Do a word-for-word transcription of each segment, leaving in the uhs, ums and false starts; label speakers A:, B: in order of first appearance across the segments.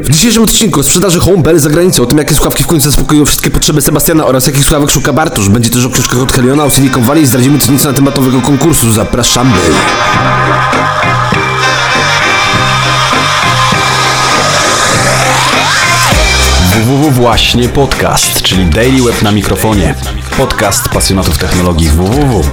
A: W dzisiejszym odcinku o sprzedaży Home kropka p l za granicą, o tym jakie słuchawki w końcu zaspokoją wszystkie potrzeby Sebastiana oraz jakich słuchawek szuka Bartosz. Będzie też o książkach od Heliona, o Silicon Valley i zdradzimy co nieco na temat nowego konkursu. Zapraszamy!
B: www właśnie podcast, czyli Daily Web na mikrofonie. Podcast pasjonatów technologii www.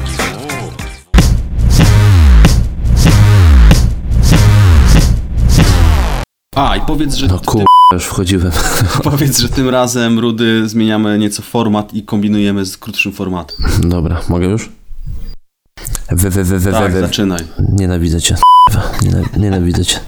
B: A, i powiedz, że...
A: No kur... już wchodziłem.
B: Powiedz, że tym razem, Rudy, zmieniamy nieco format i kombinujemy z krótszym formatem.
A: Dobra, mogę już? We, we, we, we,
B: tak,
A: we.
B: zaczynaj.
A: Nienawidzę cię. Nienaw- nienawidzę cię.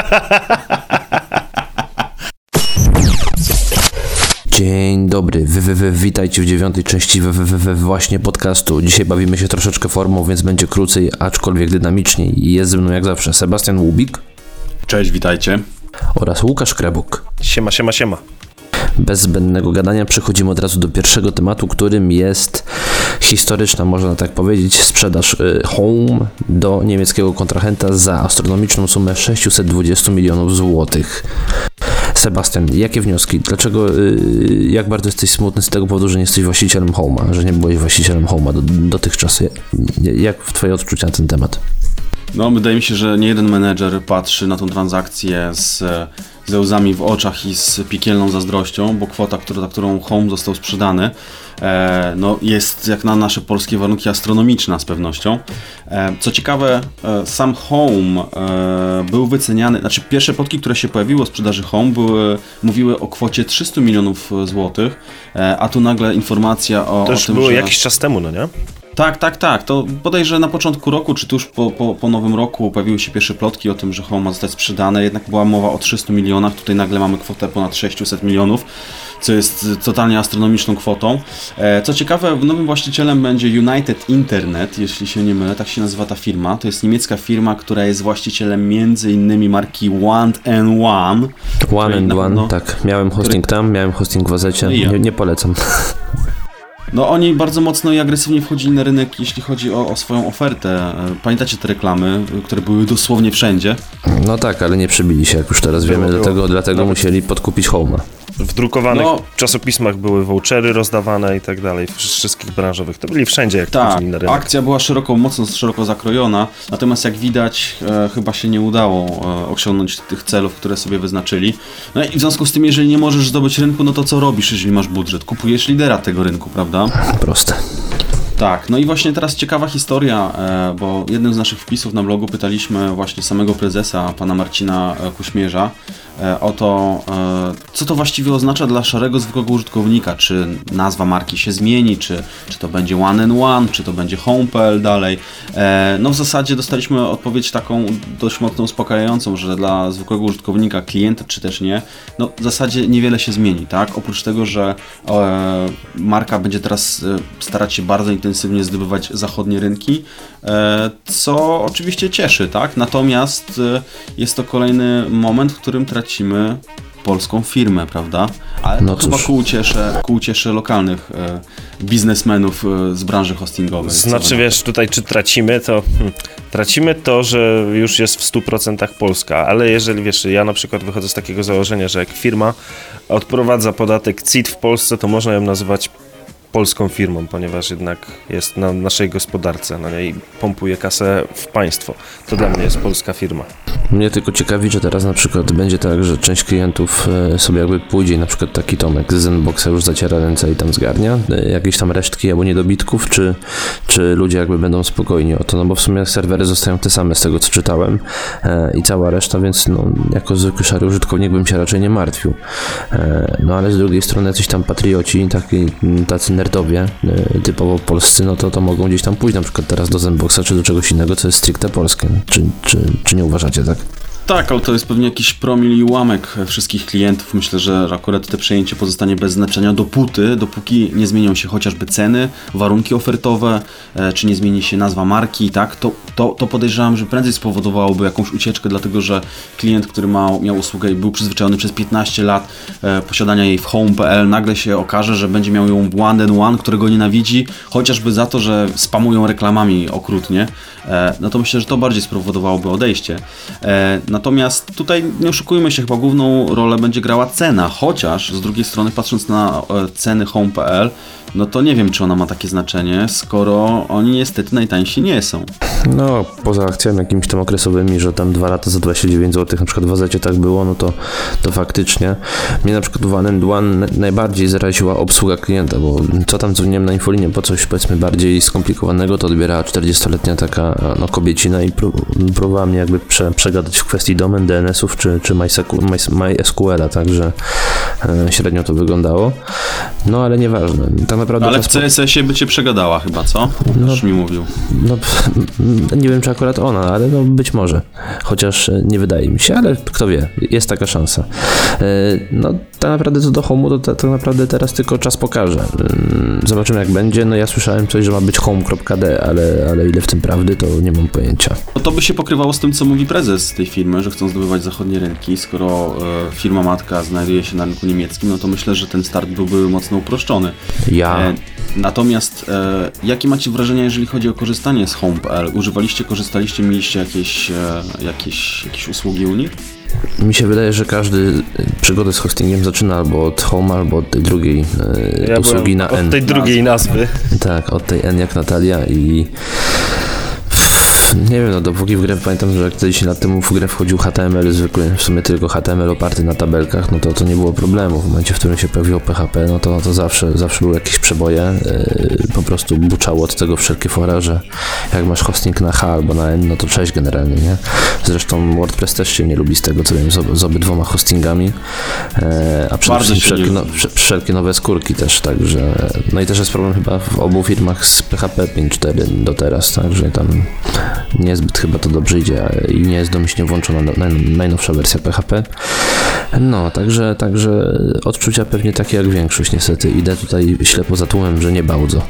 A: Dzień dobry, wy, wy, wy, witajcie w dziewiątej części wy, wy, wy, wy, właśnie podcastu. Dzisiaj bawimy się troszeczkę formą, więc będzie krócej, aczkolwiek dynamiczniej. I jest ze mną jak zawsze Sebastian Łubik.
B: Cześć, witajcie.
A: Oraz Łukasz Krebuk.
C: Siema, siema, siema.
A: Bez zbędnego gadania przechodzimy od razu do pierwszego tematu, którym jest historyczna, można tak powiedzieć, sprzedaż y, Home do niemieckiego kontrahenta za astronomiczną sumę sześćset dwadzieścia milionów złotych. Sebastian, jakie wnioski? Dlaczego, y, jak bardzo jesteś smutny z tego powodu, że nie jesteś właścicielem Home'a, że nie byłeś właścicielem Home'a do, dotychczas? Jak twoje odczucia na ten temat?
B: No, wydaje mi się, że nie jeden menedżer patrzy na tą transakcję z, ze łzami w oczach i z piekielną zazdrością, bo kwota, która, za którą Home został sprzedany, e, no, jest jak na nasze polskie warunki astronomiczna z pewnością. E, co ciekawe, e, sam Home e, był wyceniany, znaczy pierwsze plotki, które się pojawiły o sprzedaży Home, były, mówiły o kwocie trzysta milionów złotych, e, a tu nagle informacja o,
C: to już
B: o tym,
C: było
B: że...
C: jakiś czas temu, no nie?
B: Tak, tak, tak. To bodajże na początku roku, czy tuż po, po, po nowym roku pojawiły się pierwsze plotki o tym, że Home ma zostać sprzedane. Jednak była mowa o trzystu milionach. Tutaj nagle mamy kwotę ponad sześćset milionów, co jest totalnie astronomiczną kwotą. Co ciekawe, nowym właścicielem będzie United Internet, jeśli się nie mylę, tak się nazywa ta firma. To jest niemiecka firma, która jest właścicielem między innymi marki One and One.
A: One and One, no, tak. Miałem hosting
B: który...
A: tam, miałem hosting w Azecie.
B: No ja.
A: nie, nie polecam.
B: No oni bardzo mocno i agresywnie wchodzili na rynek, jeśli chodzi o, o swoją ofertę. Pamiętacie te reklamy, które były dosłownie wszędzie?
A: No tak, ale nie przebili się, jak już teraz wiemy, było, dlatego, było. dlatego musieli podkupić Home'a.
C: W drukowanych
B: no,
C: czasopismach były vouchery rozdawane i tak dalej, wszystkich branżowych. To byli wszędzie, jak
B: tak,
C: wchodzili na rynek.
B: Akcja była szeroko, mocno szeroko zakrojona, natomiast jak widać, e, chyba się nie udało e, osiągnąć tych celów, które sobie wyznaczyli. No i w związku z tym, jeżeli nie możesz zdobyć rynku, no to co robisz, jeżeli masz budżet? Kupujesz lidera tego rynku, prawda?
A: Proste.
B: Tak, no i właśnie teraz ciekawa historia, bo jednym z naszych wpisów na blogu pytaliśmy właśnie samego prezesa, pana Marcina Kuśmierza, o to, co to właściwie oznacza dla szarego, zwykłego użytkownika, czy nazwa marki się zmieni, czy, czy to będzie One and One, czy to będzie Home kropka p l dalej. No w zasadzie dostaliśmy odpowiedź taką dość mocno uspokajającą, że dla zwykłego użytkownika, klienta czy też nie, no w zasadzie niewiele się zmieni, tak? Oprócz tego, że e, marka będzie teraz e, starać się bardzo intensywnie zdobywać zachodnie rynki, e, co oczywiście cieszy, tak? Natomiast e, jest to kolejny moment, w którym tracimy polską firmę, prawda? Ale
A: no
B: to chyba ku uciesze, ku uciesze lokalnych e, biznesmenów e, z branży hostingowej.
C: Znaczy wiesz, tutaj czy tracimy, to hmm, tracimy to, że już jest w stu procentach Polska, ale jeżeli wiesz, ja na przykład wychodzę z takiego założenia, że jak firma odprowadza podatek C I T w Polsce, to można ją nazywać polską firmą, ponieważ jednak jest na naszej gospodarce, na niej pompuje kasę w państwo. To dla mnie jest polska firma.
A: Mnie tylko ciekawi, że teraz na przykład będzie tak, że część klientów sobie jakby pójdzie, na przykład taki Tomek z Zenboxa już zaciera ręce i tam zgarnia jakieś tam resztki albo niedobitków, czy, czy ludzie jakby będą spokojni o to, no bo w sumie serwery zostają te same z tego, co czytałem e, i cała reszta, więc no, jako zwykły szary użytkownik bym się raczej nie martwił. E, no ale z drugiej strony jacyś tam patrioci, taki, tacy nerdowie, e, typowo polscy, no to, to mogą gdzieś tam pójść na przykład teraz do Zenboxa, czy do czegoś innego, co jest stricte polskie. Czy, czy, czy nie uważacie tak?
B: Tak, ale to jest pewnie jakiś promil i ułamek wszystkich klientów. Myślę, że akurat te przejęcie pozostanie bez znaczenia dopóty, dopóki nie zmienią się chociażby ceny, warunki ofertowe, e, czy nie zmieni się nazwa marki, tak? To, to, to podejrzewam, że prędzej spowodowałoby jakąś ucieczkę, dlatego że klient, który ma, miał usługę i był przyzwyczajony przez piętnaście lat e, posiadania jej w Home kropka p l, nagle się okaże, że będzie miał ją One and One, którego nienawidzi, chociażby za to, że spamują reklamami okrutnie. e, no to myślę, że to bardziej spowodowałoby odejście. E, natomiast tutaj nie oszukujmy się, chyba główną rolę będzie grała cena, chociaż z drugiej strony patrząc na e, ceny home kropka p l, no to nie wiem, czy ona ma takie znaczenie, skoro oni niestety najtańsi nie są.
A: No, poza akcjami jakimiś tam okresowymi, że tam dwa lata za dwadzieścia dziewięć złotych, na przykład w Azecie tak było, no to, to faktycznie. Mnie na przykład w One and One najbardziej zaraziła obsługa klienta, bo co tam dzwoniłem na infolinię po coś powiedzmy bardziej skomplikowanego, to odbierała czterdziestoletnia taka no, kobiecina i pró- próbowała mnie jakby prze, przegadać w kwestii domen, D N S-ów czy, czy MySQL-a, także e, średnio to wyglądało. No ale nieważne. Tak naprawdę
B: ale w C S S-ie by cię przegadała chyba, co? Już no, mi mówił.
A: No, nie wiem, czy akurat ona, ale no być może. Chociaż nie wydaje mi się, ale kto wie, jest taka szansa. No tak naprawdę co do Home'u, to tak naprawdę teraz tylko czas pokaże. Zobaczymy jak będzie. No ja słyszałem coś, że ma być home kropka d, ale, ale ile w tym prawdy, to nie mam pojęcia.
B: No to by się pokrywało z tym, co mówi prezes tej firmy, że chcą zdobywać zachodnie rynki. Skoro e, firma matka znajduje się na rynku niemieckim, no to myślę, że ten start byłby mocno uproszczony.
A: Ja...
B: E, Natomiast e, jakie macie wrażenia, jeżeli chodzi o korzystanie z home kropka p l? Używaliście, korzystaliście, mieliście jakieś, e, jakieś, jakieś usługi u nich?
A: Mi się wydaje, że każdy przygodę z hostingiem zaczyna albo od Home, albo od tej drugiej e, ja usługi na N.
C: Od tej drugiej nazwy.
A: Tak, od tej N jak Natalia i... Nie wiem, no dopóki w grę, pamiętam, że jak dziesięć lat temu w grę wchodził H T M L zwykły, w sumie tylko H T M L oparty na tabelkach, no to to nie było problemu. W momencie, w którym się pojawiło P H P, no to, no to zawsze, zawsze były jakieś przeboje, yy, po prostu buczało od tego wszelkie fora, że jak masz hosting na H albo na N, no to cześć generalnie, nie? Zresztą WordPress też się nie lubi z tego, co wiem, z, ob- z obydwoma hostingami, yy, a przede wszystkim wszelkie, no, wszelkie nowe skórki też, także, no i też jest problem chyba w obu firmach z P H P pięć cztery do teraz, także tam niezbyt chyba to dobrze idzie i nie jest domyślnie włączona no, naj, najnowsza wersja P H P. No, także, także odczucia pewnie takie jak większość niestety. Idę tutaj ślepo za tłumem, że nie bardzo.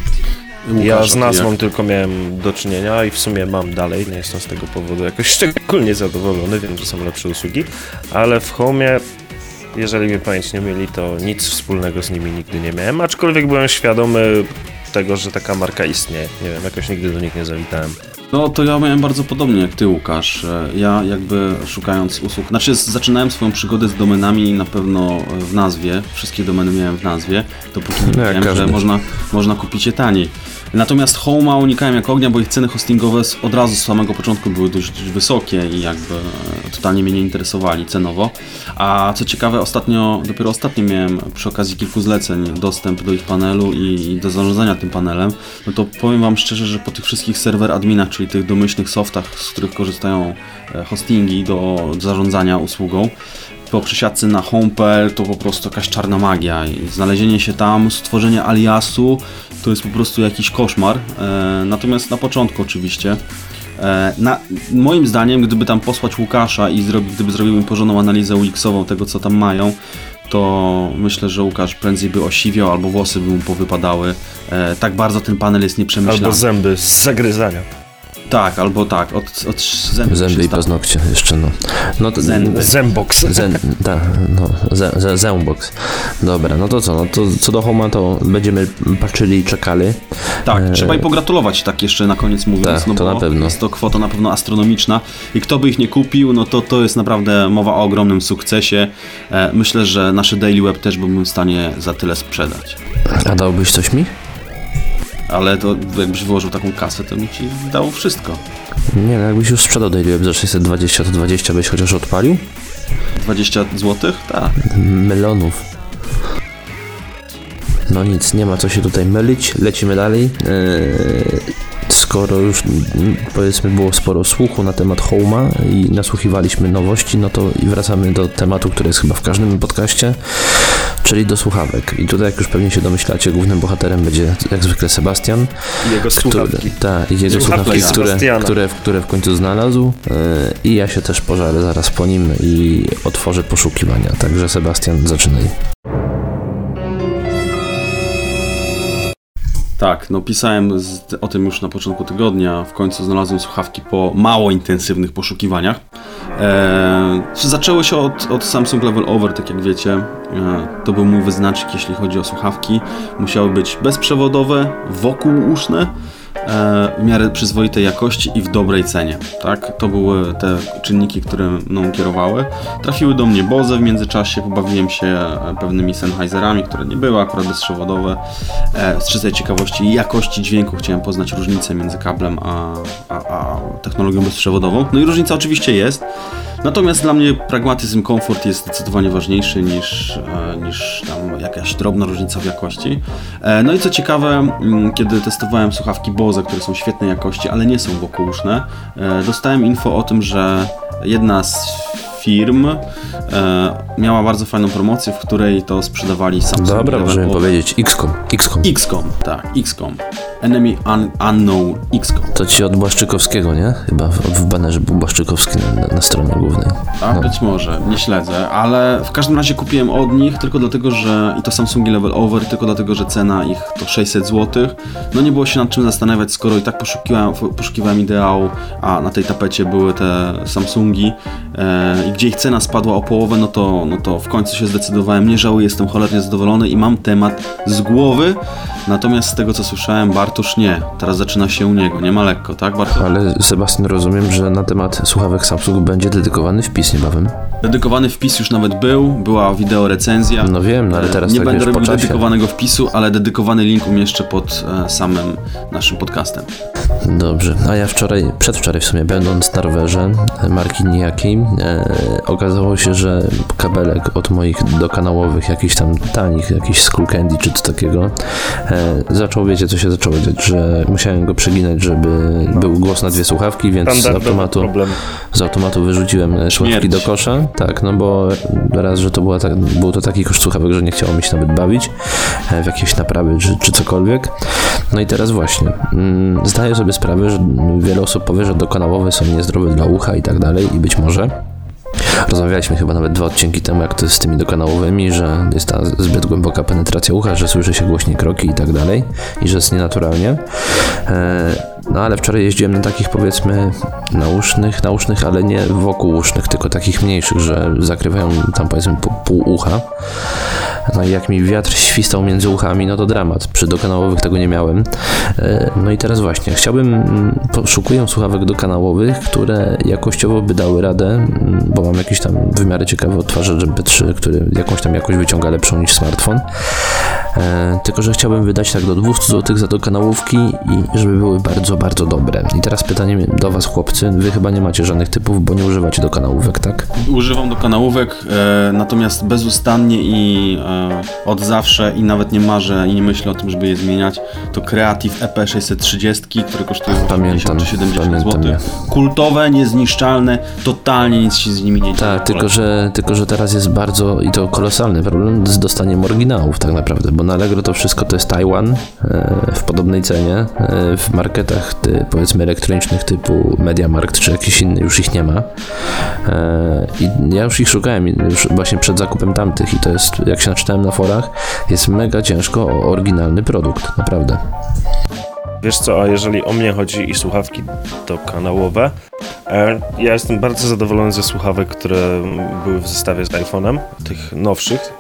C: Ja z nazwą tylko miałem do czynienia i w sumie mam dalej, nie jestem z tego powodu jakoś szczególnie zadowolony, wiem, że są lepsze usługi, ale w Home'ie, jeżeli mnie pamięć nie myli, to nic wspólnego z nimi nigdy nie miałem, aczkolwiek byłem świadomy tego, że taka marka istnieje. Nie wiem, jakoś nigdy do nich nie zawitałem.
B: No to ja miałem bardzo podobnie jak ty, Łukasz. Ja jakby szukając usług, znaczy zaczynałem swoją przygodę z domenami na pewno w nazwie, wszystkie domeny miałem w nazwie, dopóki nie wiedziałem, no, że można, można kupić je taniej. Natomiast Home'a unikałem jak ognia, bo ich ceny hostingowe od razu z samego początku były dość wysokie i jakby totalnie mnie nie interesowali cenowo. A co ciekawe, ostatnio, dopiero ostatnio miałem przy okazji kilku zleceń dostęp do ich panelu i do zarządzania tym panelem. No to powiem wam szczerze, że po tych wszystkich serwer adminach, czyli tych domyślnych softach, z których korzystają hostingi do zarządzania usługą, po przesiadce na home kropka p l to po prostu jakaś czarna magia i znalezienie się tam, stworzenie aliasu to jest po prostu jakiś koszmar, e, natomiast na początku oczywiście. E, na, moim zdaniem, gdyby tam posłać Łukasza i zrobi, gdyby zrobił im porządną analizę U X-ową tego, co tam mają, to myślę, że Łukasz prędzej by osiwiał albo włosy by mu powypadały. E, tak bardzo ten panel jest nieprzemyślany.
C: Albo zęby z zagryzania.
B: Tak, albo tak, od, od zęby,
A: zęby i paznokcie jeszcze, no. no to,
C: zęby. Zębox.
A: Zę, tak, no, zę, zę, zębox. Dobra, no to co, no to co do Home'a, to będziemy patrzyli i czekali.
B: Tak,
A: e...
B: trzeba i pogratulować, tak jeszcze na koniec mówiąc,
A: tak,
B: no
A: to
B: bo
A: na pewno.
B: Jest to kwota na pewno astronomiczna i kto by ich nie kupił, no to to jest naprawdę mowa o ogromnym sukcesie. E, myślę, że nasze Daily Web też byłbym w stanie za tyle sprzedać.
A: A dałbyś coś mi?
B: Ale to jakbyś wyłożył taką kasę, to mi ci dało wszystko.
A: Nie, no jakbyś już sprzedał Daily Web za sześćset dwadzieścia, to dwadzieścia byś chociaż odpalił?
B: dwadzieścia złotych? Tak.
A: Melonów. No nic, nie ma co się tutaj mylić, lecimy dalej. Eee, skoro już powiedzmy było sporo słuchu na temat Home'a i nasłuchiwaliśmy nowości, no to i wracamy do tematu, który jest chyba w każdym podcaście, czyli do słuchawek. I tutaj, jak już pewnie się domyślacie, głównym bohaterem będzie jak zwykle Sebastian.
C: I jego słuchawki.
A: Tak, i jego słuchawki, które, które, które w końcu znalazł. Yy, I ja się też pożarę zaraz po nim i otworzę poszukiwania. Także Sebastian, zaczynaj.
B: Tak, no pisałem z, o tym już na początku tygodnia, w końcu znalazłem słuchawki po mało intensywnych poszukiwaniach. Eee, zaczęło się od, od Samsung Level Over, tak jak wiecie, eee, to był mój wyznacznik, jeśli chodzi o słuchawki. Musiały być bezprzewodowe, wokółuszne, w miarę przyzwoitej jakości i w dobrej cenie, tak? To były te czynniki, które mną kierowały. Trafiły do mnie Bose w międzyczasie, pobawiłem się pewnymi Sennheiserami, które nie były akurat bezprzewodowe. Z czystej ciekawości i jakości dźwięku chciałem poznać różnicę między kablem a, a, a technologią bezprzewodową. No i różnica oczywiście jest, natomiast dla mnie pragmatyzm, komfort jest zdecydowanie ważniejszy niż, niż tam jakaś drobna różnica w jakości. No i co ciekawe, kiedy testowałem słuchawki Bose, które są świetnej jakości, ale nie są wokółuszne, dostałem info o tym, że jedna z firm e, miała bardzo fajną promocję, w której to sprzedawali Samsung.
A: Dobra, możemy powiedzieć X-Com. X-Com.
B: X-Com, tak, X-Com. Enemy un- Unknown X-Com.
A: To ci od Błaszczykowskiego, nie? Chyba w, w banerze był Błaszczykowski na, na stronie głównej.
B: A,
A: no.
B: Być może, nie śledzę, ale w każdym razie kupiłem od nich tylko dlatego, że i to Samsungi Level Over, tylko dlatego, że cena ich to sześćset złotych. No nie było się nad czym zastanawiać, skoro i tak poszukiwałem, poszukiwałem ideału, a na tej tapecie były te Samsungi e, i gdzie ich cena spadła o połowę, no to, no to w końcu się zdecydowałem, nie żałuję, jestem cholernie zadowolony i mam temat z głowy, natomiast z tego co słyszałem, Bartosz nie, teraz zaczyna się u niego, nie ma lekko, tak Bartosz?
A: Ale Sebastian, rozumiem, że na temat słuchawek Samsung będzie dedykowany wpis niebawem.
B: Dedykowany wpis już nawet był, była wideo recenzja.
A: No wiem, no ale teraz
B: nie
A: tak
B: będę
A: wiesz,
B: robił
A: po czasie.
B: dedykowanego wpisu, ale dedykowany link umieszczę pod e, samym naszym podcastem.
A: Dobrze, a ja wczoraj, przedwczoraj w sumie, będąc na rowerze marki nijakiej, e, okazało się, że kabelek od moich dokanałowych, jakichś tam tanich, jakiś Skull Candy czy coś takiego, e, zaczął, wiecie co się zaczęło dziać, że musiałem go przeginać, żeby był głos na dwie słuchawki, więc z automatu, z automatu wyrzuciłem słuchawki do kosza. Tak, no bo raz, że to była tak, był to taki koszt słuchawek, że nie chciało mi się nawet bawić e, w jakieś naprawy czy, czy cokolwiek. No i teraz właśnie, mm, zdaję sobie sprawę, że wiele osób powie, że dokanałowe są niezdrowe dla ucha i tak dalej i być może. Rozmawialiśmy chyba nawet dwa odcinki temu, jak to jest z tymi dokanałowymi, że jest ta zbyt głęboka penetracja ucha, że słyszy się głośniej kroki i tak dalej i że jest nienaturalnie. No ale wczoraj jeździłem na takich, powiedzmy, nausznych, nausznych, ale nie wokół usznych, tylko takich mniejszych, że zakrywają tam, powiedzmy, pół, pół ucha. No i jak mi wiatr świstał między uchami, no to dramat. Przy dokanałowych tego nie miałem. No i teraz właśnie, chciałbym, poszukuję słuchawek dokanałowych, które jakościowo by dały radę, bo mam jakiś tam w miarę ciekawy odtwarzacz em pe trzy, który jakąś tam jakość wyciąga lepszą niż smartfon. E, tylko, że chciałbym wydać tak do dwieście złotych za dokanałówki i żeby były bardzo, bardzo dobre. I teraz pytanie do was, chłopcy, wy chyba nie macie żadnych typów, bo nie używacie dokanałówek, tak?
B: Używam dokanałówek, e, natomiast bezustannie i e, od zawsze i nawet nie marzę i nie myślę o tym, żeby je zmieniać. To Creative E P sześćset trzydzieści, które kosztują osiemdziesiąt czy siedemdziesiąt złotych. Kultowe, niezniszczalne, totalnie nic się z nimi nie dzieje.
A: Tak, tylko że, tylko że teraz jest bardzo, i to kolosalny problem z dostaniem oryginałów tak naprawdę, bo na Allegro to wszystko to jest Taiwan e, w podobnej cenie, e, w marketach ty, powiedzmy elektronicznych typu MediaMarkt czy jakiś inny już ich nie ma. E, I ja już ich szukałem już właśnie przed zakupem tamtych i to jest, jak się naczytałem na forach, jest mega ciężko o oryginalny produkt, naprawdę.
C: Wiesz co, a jeżeli o mnie chodzi i słuchawki dokanałowe, ja jestem bardzo zadowolony ze słuchawek, które były w zestawie z iPhone'em, tych nowszych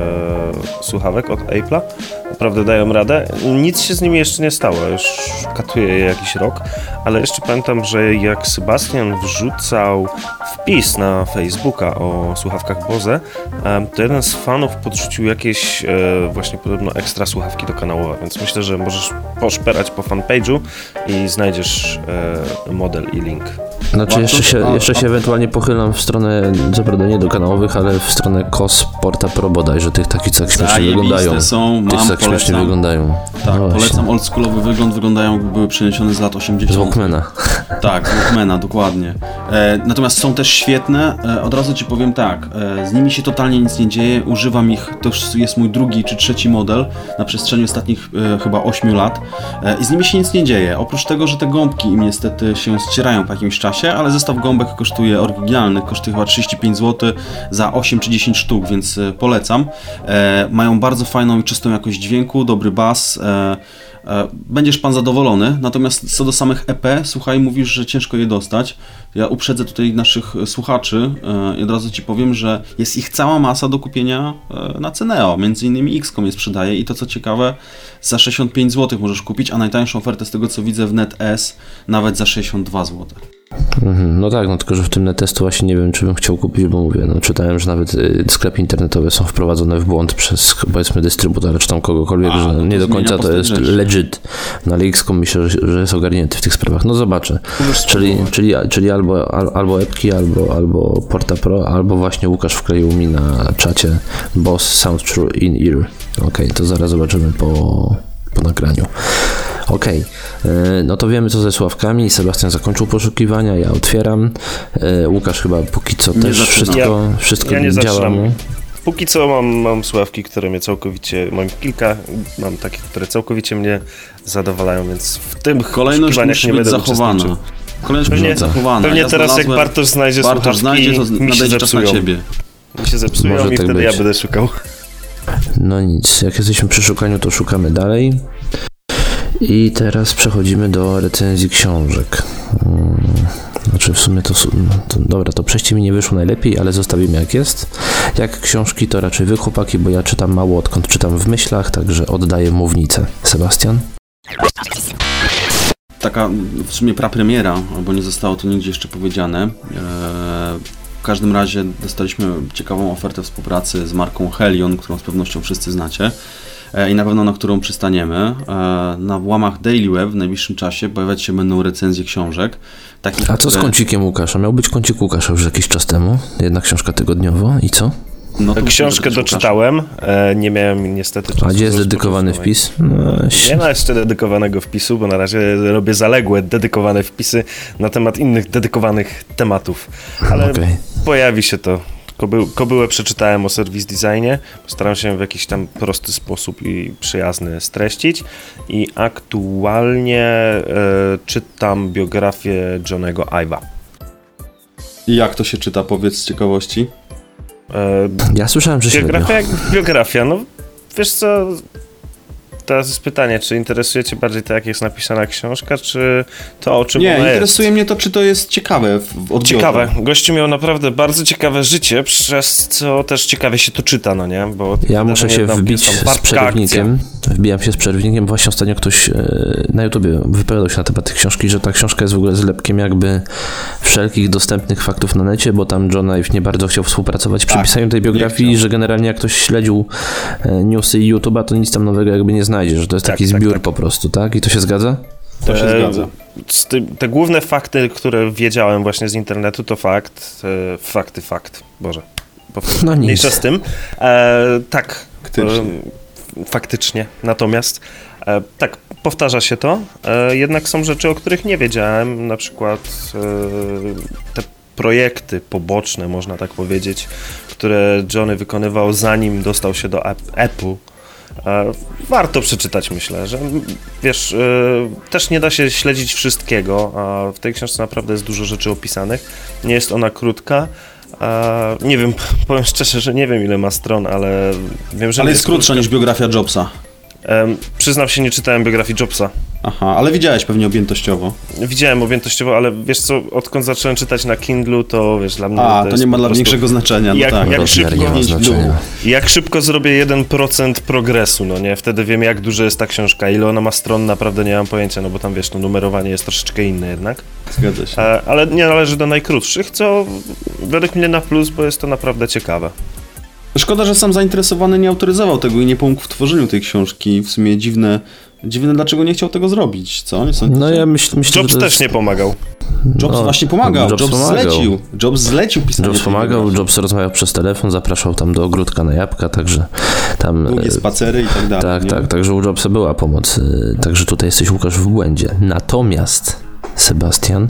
C: e, słuchawek od Apple'a. Naprawdę dają radę. Nic się z nimi jeszcze nie stało, już katuję je jakiś rok, ale jeszcze pamiętam, że jak Sebastian wrzucał wpis na Facebooka o słuchawkach Bose, to jeden z fanów podrzucił jakieś e, właśnie podobno ekstra słuchawki dokanałowe, więc myślę, że możesz poszperać po fanpage'u i znajdziesz e, model i link.
A: Znaczy jeszcze się, jeszcze się ewentualnie pochylam w stronę, co prawda nie dokanałowych, ale w stronę C O S Porta Pro bodajże, tych takich co tak śmiesznie wyglądają.
B: Są,
A: tych
B: mam,
A: tak śmiesznie wyglądają.
B: Tak,
A: no
B: polecam oldschoolowy wygląd, wyglądają jakby były przeniesione z lat osiemdziesiątych.
A: Z Walkmana.
B: Tak, z Walkmana, dokładnie. E, natomiast są też świetne, e, od razu ci powiem tak, e, z nimi się totalnie nic nie dzieje, używam ich, to już jest mój drugi czy trzeci model na przestrzeni ostatnich e, chyba ośmiu lat e, i z nimi się nic nie dzieje, oprócz tego, że te gąbki im niestety się ścierają po jakimś czasie, ale zestaw gąbek kosztuje, oryginalny, kosztuje chyba trzydzieści pięć złotych za osiem czy dziesięć sztuk, więc e, polecam. E, mają bardzo fajną i czystą jakość dźwięku, dobry bas, e, będziesz pan zadowolony, natomiast co do samych E P, słuchaj, mówisz, że ciężko je dostać. Ja uprzedzę tutaj naszych słuchaczy i od razu ci powiem, że jest ich cała masa do kupienia na Ceneo, między innymi X COM je sprzedaje i to co ciekawe, za sześćdziesiąt pięć złotych możesz kupić, a najtańszą ofertę z tego co widzę w NetS nawet za sześćdziesiąt dwa złote.
A: No tak, no tylko, że w tym NetTestu właśnie nie wiem, czy bym chciał kupić, bo mówię, no czytałem, że nawet sklepy internetowe są wprowadzone w błąd przez, powiedzmy, dystrybutora, czy tam kogokolwiek,
B: A,
A: że
B: no
A: nie do końca to jest
B: rzeczy.
A: legit. No ale X COM myślę, że, że jest ogarnięty w tych sprawach. No zobaczę. Czyli, czyli, czyli albo, al, albo epki, albo, albo Porta Pro, albo właśnie Łukasz wkleił mi na czacie Boss Sound True in Ear. Okej, okay, to zaraz zobaczymy po, po nagraniu. Okej, okay. No to wiemy co ze sławkami. Sebastian zakończył poszukiwania, ja otwieram. Łukasz chyba póki co
B: nie
A: też
B: zaczynam.
A: wszystko,
C: ja,
A: wszystko
C: ja nie
A: działa
C: zaczynam.
A: mu.
C: Póki co mam, mam słuchawki, które mnie całkowicie, mam kilka, mam takie, które całkowicie mnie zadowalają, więc w tym
B: kolejność musi
C: nie
B: być
C: będę
B: zachowana. Kolejność musi być zachowana.
C: Pewnie
B: ja
C: teraz jak Bartosz znajdzie
B: Bartosz
C: słuchawki,
B: znajdzie, to
C: mi się
B: nadejdzie czas na
C: zepsują.
B: ciebie.
C: Mi się zepsują
A: Może
C: i
A: tak
C: wtedy
A: być.
C: ja będę szukał.
A: No nic, jak jesteśmy przy szukaniu, to szukamy dalej. I teraz przechodzimy do recenzji książek. Hmm. Znaczy w sumie to, no to... Dobra, to przejście mi nie wyszło najlepiej, ale zostawimy jak jest. Jak książki, to raczej wy chłopaki, bo ja czytam mało, odkąd czytam w myślach, także oddaję mównicę. Sebastian?
B: Taka w sumie prapremiera, bo nie zostało to nigdzie jeszcze powiedziane. W każdym razie dostaliśmy ciekawą ofertę współpracy z marką Helion, którą z pewnością wszyscy znacie i na pewno na którą przystaniemy. Na łamach Daily Web w najbliższym czasie pojawiać się będą recenzje książek. Takich,
A: A co
B: które...
A: z kącikiem Łukasza? Miał być kącik Łukasza już jakiś czas temu. Jedna książka tygodniowo i co?
B: No to
C: książkę doczytałem, e, nie miałem niestety czasu.
A: A gdzie jest dedykowany wpis? No,
C: nie ma jeszcze dedykowanego wpisu, bo na razie robię zaległe dedykowane wpisy na temat innych dedykowanych tematów, ale okay. Pojawi się to. Koby, kobyłę przeczytałem o service designie, postaram się w jakiś tam prosty sposób i przyjazny streścić i aktualnie e, czytam biografię Johnego Ive'a.
B: I jak to się czyta, powiedz z ciekawości?
A: Ja słyszałem, że
C: biografia jak biografia, no wiesz co, teraz jest pytanie, czy interesuje cię bardziej to, jak jest napisana książka, czy to, o czym
B: Nie,
C: ona
B: interesuje
C: jest?
B: mnie to, czy to jest ciekawe w odbiorze.
C: Ciekawe. Gościu miał naprawdę bardzo ciekawe życie, przez co też ciekawie się to czyta, no nie? Bo
A: ja muszę się wbić z przerwnikiem. Akcja. Wbijam się z przerwnikiem, właśnie ostatnio ktoś na YouTubie wypowiadał się na temat tej książki, że ta książka jest w ogóle zlepkiem jakby wszelkich dostępnych faktów na necie, bo tam John Ive nie bardzo chciał współpracować przy tak, pisaniu tej biografii, że generalnie jak ktoś śledził newsy i YouTube'a, to nic tam nowego jakby nie znajdzie, że to jest tak, taki zbiór tak, tak. po prostu, tak? I to się zgadza?
B: To się e, zgadza.
C: Te, te główne fakty, które wiedziałem właśnie z internetu, to fakt, e, fakty, fakt, Boże, powtórzę, no mniejsza z tym. E, tak, e, faktycznie, natomiast e, tak, powtarza się to, e, jednak są rzeczy, o których nie wiedziałem, na przykład e, te projekty poboczne, można tak powiedzieć, które Johnny wykonywał zanim dostał się do Apple. Warto przeczytać, myślę, że wiesz, też nie da się śledzić wszystkiego, a w tej książce naprawdę jest dużo rzeczy opisanych. Nie jest ona krótka. Nie wiem, powiem szczerze, że nie wiem ile ma stron, ale wiem, że...
B: Ale jest krótsza niż biografia Jobsa.
C: Um, przyznam się, nie czytałem biografii Jobsa.
B: Aha, ale widziałeś pewnie objętościowo.
C: Widziałem objętościowo, ale wiesz co, odkąd zacząłem czytać na Kindlu, to wiesz, dla mnie...
B: A, to, to nie ma dla większego znaczenia, no
C: jak,
B: tak.
C: Jak szybko,
A: nie ma znaczenia.
C: jak szybko zrobię jeden procent progresu, no nie? Wtedy wiem, jak duża jest ta książka, ile ona ma stron, naprawdę nie mam pojęcia, no bo tam wiesz, no numerowanie jest troszeczkę inne jednak.
B: Zgadza się.
C: A, ale nie należy do najkrótszych, co według mnie na plus, bo jest to naprawdę ciekawe.
B: Szkoda, że sam zainteresowany nie autoryzował tego i nie pomógł w tworzeniu tej książki. W sumie dziwne, dziwne dlaczego nie chciał tego zrobić, co? Nie
A: no ja myśl, myślę,
C: Jobs
A: że
C: też
A: jest...
C: nie pomagał.
B: Jobs no, właśnie pomagał, Jobs, Jobs pomagał. zlecił. Jobs zlecił pisanie.
A: Jobs pomagał, biografii. Jobs rozmawiał przez telefon, zapraszał tam do ogródka na jabłka, także tam...
B: Długie spacery i tak dalej.
A: Tak, nie? tak, także u Jobsa była pomoc, także tutaj jesteś, Łukasz, w błędzie. Natomiast... Sebastian.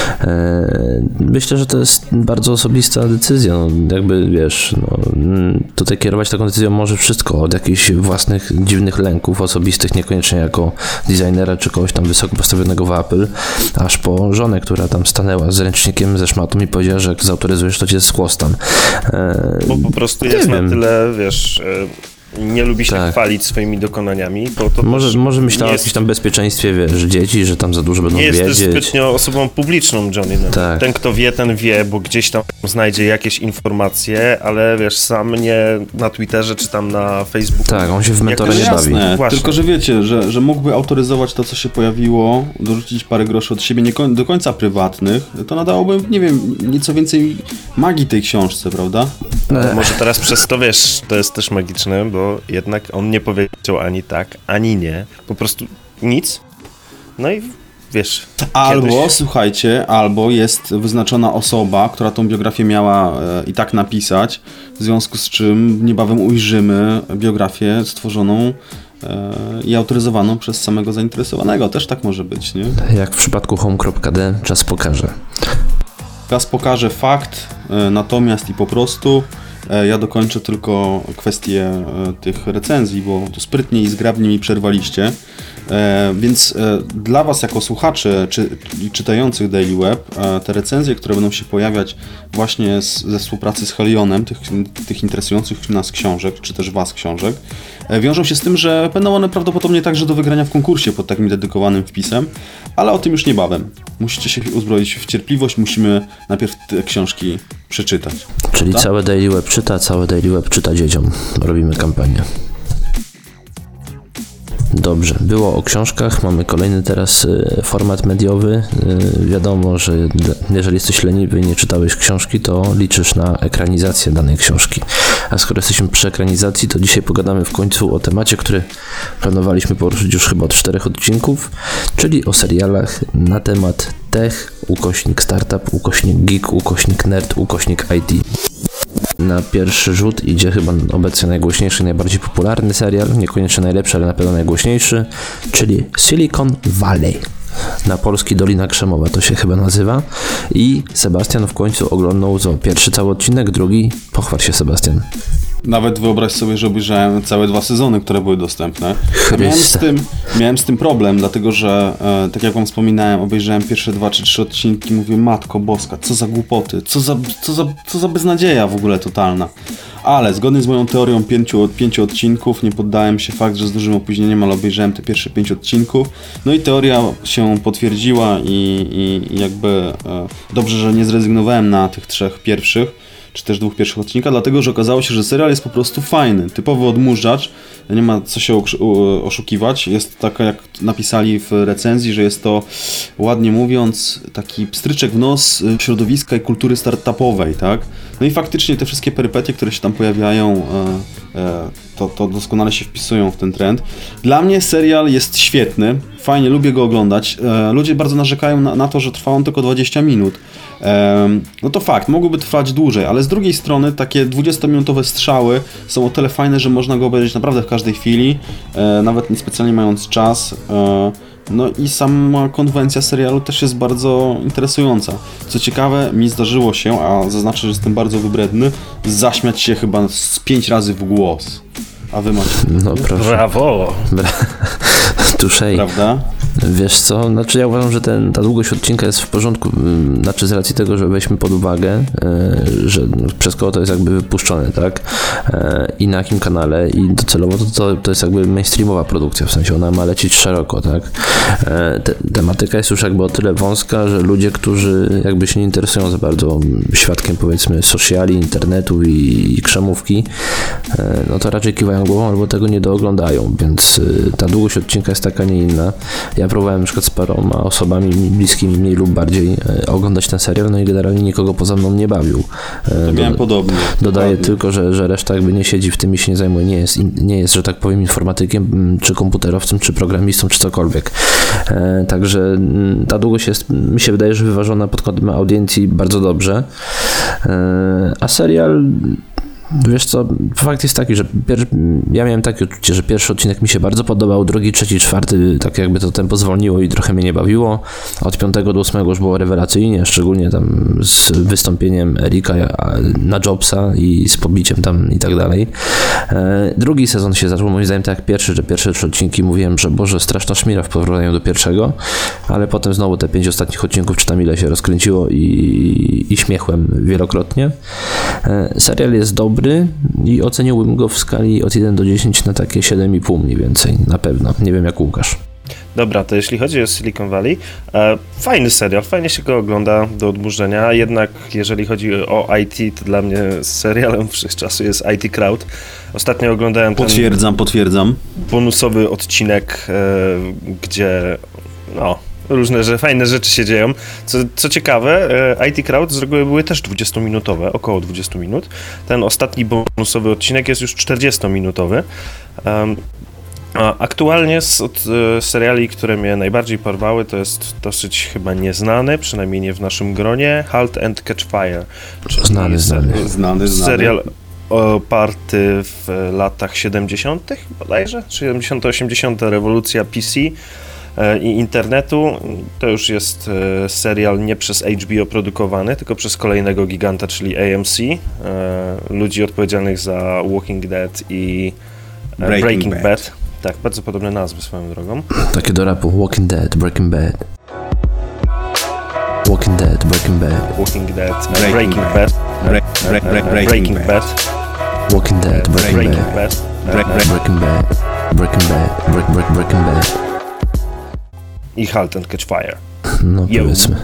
A: Myślę, że to jest bardzo osobista decyzja. No, jakby wiesz, no, tutaj kierować taką decyzją może wszystko, od jakichś własnych dziwnych lęków osobistych, niekoniecznie jako designera czy kogoś tam wysoko postawionego w Apple, aż po żonę, która tam stanęła z ręcznikiem, ze szmatą i powiedziała, że jak zautoryzujesz, to cię skłostam.
C: Bo po prostu jest na tyle, wiesz... nie lubi się
A: Tak.
C: chwalić swoimi dokonaniami, bo to
A: Może, może myślał o
C: jest,
A: jakimś tam bezpieczeństwie, wiesz, dzieci, że tam za dużo będą
C: nie jest
A: wiedzieć.
C: też zbytnio osobą publiczną, Johnny. No.
A: Tak.
C: Ten, kto wie, ten wie, bo gdzieś tam znajdzie jakieś informacje, ale wiesz, sam nie na Twitterze czy tam na Facebooku.
A: Tak, on się w mentora
C: Jakoś
A: nie bawi.
B: Jasne,
C: Właśnie.
B: tylko że wiecie, że, że mógłby autoryzować to, co się pojawiło, dorzucić parę groszy od siebie, nie koń, do końca prywatnych, to nadałoby, nie wiem, nieco więcej magii tej książce, prawda?
C: Ale może teraz przez to, wiesz, to jest też magiczne, bo jednak on nie powiedział ani tak, ani nie. Po prostu nic. No i wiesz...
B: Albo,
C: kiedyś...
B: słuchajcie, albo jest wyznaczona osoba, która tą biografię miała e, i tak napisać, w związku z czym niebawem ujrzymy biografię stworzoną e, i autoryzowaną przez samego zainteresowanego. Też tak może być, nie?
A: Jak w przypadku home kropka d, czas pokaże.
B: Czas pokaże fakt, e, natomiast i po prostu e, ja dokończę tylko kwestię e, tych recenzji, bo to sprytnie i zgrabnie mi przerwaliście. E, więc e, dla Was jako słuchaczy czy, i czytających Daily Web e, te recenzje, które będą się pojawiać właśnie z, ze współpracy z Helionem, tych, tych interesujących nas książek, czy też Was książek, e, wiążą się z tym, że będą one prawdopodobnie także do wygrania w konkursie pod takim dedykowanym wpisem, ale o tym już niebawem. Musicie się uzbroić w cierpliwość, musimy najpierw te książki przeczytać.
A: Czyli
B: prawda?
A: całe Daily Web czyta, całe Daily Web czyta dzieciom. Robimy kampanię. Dobrze, było o książkach, mamy kolejny teraz y, format mediowy. Y, wiadomo, że jeżeli jesteś leniwy i nie czytałeś książki, to liczysz na ekranizację danej książki. A skoro jesteśmy przy ekranizacji, to dzisiaj pogadamy w końcu o temacie, który planowaliśmy poruszyć już chyba od czterech odcinków, czyli o serialach na temat tech, ukośnik startup, ukośnik geek, ukośnik nerd, ukośnik I T. Na pierwszy rzut idzie chyba obecnie najgłośniejszy, najbardziej popularny serial, niekoniecznie najlepszy, ale na pewno najgłośniejszy, czyli Silicon Valley. Na polski Dolina Krzemowa to się chyba nazywa. I Sebastian w końcu oglądał co? Pierwszy cały odcinek, drugi? Pochwal się, Sebastian.
B: Nawet wyobraź sobie, że obejrzałem całe dwa sezony, które były dostępne. Miałem z tym, miałem z tym problem, dlatego że, e, tak jak wam wspominałem, obejrzałem pierwsze dwa czy trzy odcinki i mówię, matko boska, co za głupoty, co za, co za, co za beznadzieja w ogóle totalna. Ale zgodnie z moją teorią pięciu, pięciu odcinków, nie poddałem się fakt, że z dużym opóźnieniem, ale obejrzałem te pierwsze pięć odcinków. No i teoria się potwierdziła i, i, i jakby e, dobrze, że nie zrezygnowałem na tych trzech pierwszych, czy też dwóch pierwszych odcinka, dlatego że okazało się, że serial jest po prostu fajny. Typowy odmurzacz, nie ma co się oszukiwać. Jest taka, jak napisali w recenzji, że jest to, ładnie mówiąc, taki pstryczek w nos środowiska i kultury startupowej, tak? No i faktycznie te wszystkie perypetie, które się tam pojawiają, to, to doskonale się wpisują w ten trend. Dla mnie serial jest świetny, fajnie, lubię go oglądać. Ludzie bardzo narzekają na, na to, że trwa on tylko dwadzieścia minut. No to fakt, mogłoby trwać dłużej, ale z drugiej strony takie dwudziestominutowe strzały są o tyle fajne, że można go obejrzeć naprawdę w każdej chwili, nawet niespecjalnie mając czas. No i sama konwencja serialu też jest bardzo interesująca. Co ciekawe, mi zdarzyło się, a zaznaczę, że jestem bardzo wybredny, zaśmiać się chyba z pięć razy w głos. A wy macie?
A: No proszę.
C: Brawo!
A: Bra- Tuszej.
B: Prawda?
A: Wiesz co, znaczy ja uważam, że ten, ta długość odcinka jest w porządku, znaczy z racji tego, że weźmy pod uwagę, że przez kogo to jest jakby wypuszczone, tak, i na jakim kanale i docelowo to, to, to jest jakby mainstreamowa produkcja, w sensie ona ma lecieć szeroko, tak. Te, tematyka jest już jakby o tyle wąska, że ludzie, którzy jakby się nie interesują za bardzo świadkiem, powiedzmy, sociali, internetu i, i krzemówki, no to raczej kiwają głową albo tego nie dooglądają, więc ta długość odcinka jest taka, nie inna. Ja próbowałem na przykład z paroma osobami bliskimi mniej lub bardziej e, oglądać ten serial, no i generalnie nikogo poza mną nie bawił. E,
B: Miałem
A: do,
B: podobnie.
A: Dodaję
B: Dokładnie.
A: tylko, że, że reszta jakby nie siedzi w tym i się nie zajmuje, nie jest, nie jest, że tak powiem, informatykiem, czy komputerowcem, czy programistą, czy cokolwiek. E, także m, ta długość jest, mi się wydaje, że wyważona pod kątem audiencji bardzo dobrze. E, a serial... Wiesz co, fakt jest taki, że pier... ja miałem takie uczucie, że pierwszy odcinek mi się bardzo podobał, drugi, trzeci, czwarty tak jakby to tempo zwolniło i trochę mnie nie bawiło. Od piątego do ósmego już było rewelacyjnie, szczególnie tam z wystąpieniem Erika na Jobsa i z pobiciem tam i tak dalej. Drugi sezon się zaczął moim zdaniem tak jak pierwszy, że pierwsze trzy odcinki mówiłem, że Boże, straszna szmira w porównaniu do pierwszego, ale potem znowu te pięć ostatnich odcinków, czy tam ile się rozkręciło i, i śmiechłem wielokrotnie. Serial jest dobry i oceniłbym go w skali od jeden do dziesięciu na takie siedem i pół mniej więcej, na pewno. Nie wiem jak Łukasz.
C: Dobra, to jeśli chodzi o Silicon Valley, e, fajny serial, fajnie się go ogląda do odmurzenia, jednak jeżeli chodzi o I T, to dla mnie serialem wszechczasu jest I T Crowd. Ostatnio oglądałem ten
B: Potwierdzam, potwierdzam.
C: bonusowy odcinek, e, gdzie no, różne że fajne rzeczy się dzieją. Co, co ciekawe, e, I T Crowd z reguły były też dwudziestominutowe, około dwudziestu minut. Ten ostatni bonusowy odcinek jest już czterdziestominutowy. Um, A aktualnie z od, e, seriali, które mnie najbardziej porwały, to jest dosyć chyba nieznany, przynajmniej nie w naszym gronie, Halt and Catch Fire.
A: Znany, znany.
B: Znany, znany.
C: Serial oparty w latach siedemdziesiątych bodajże, siedemdziesiąte osiemdziesiąte, rewolucja P C e, i internetu. To już jest e, serial nie przez H B O produkowany, tylko przez kolejnego giganta, czyli A M C, e, ludzi odpowiedzialnych za Walking Dead i e,
B: Breaking
C: Breaking
B: Bad.
C: Bad. Tak, bardzo podobne nazwy swoją drogą.
A: Takie do rapu. Walking Dead, Breaking Bad. Walking Dead, Breaking Bad.
C: Walking Dead,
B: Breaking
C: Breaking
B: Bad.
C: Bad,
B: Break, break, break, breaking,
C: Breaking
B: Bad.
C: Bad,
A: Walking Dead, Breaking
C: Breaking
A: Bad.
C: Bad,
B: Break, break.
A: Breaking Bad. Breaking Bad. Break, break, Breaking Bad.
C: i Halt and Catch Fire.
A: No
C: Yo.
A: powiedzmy.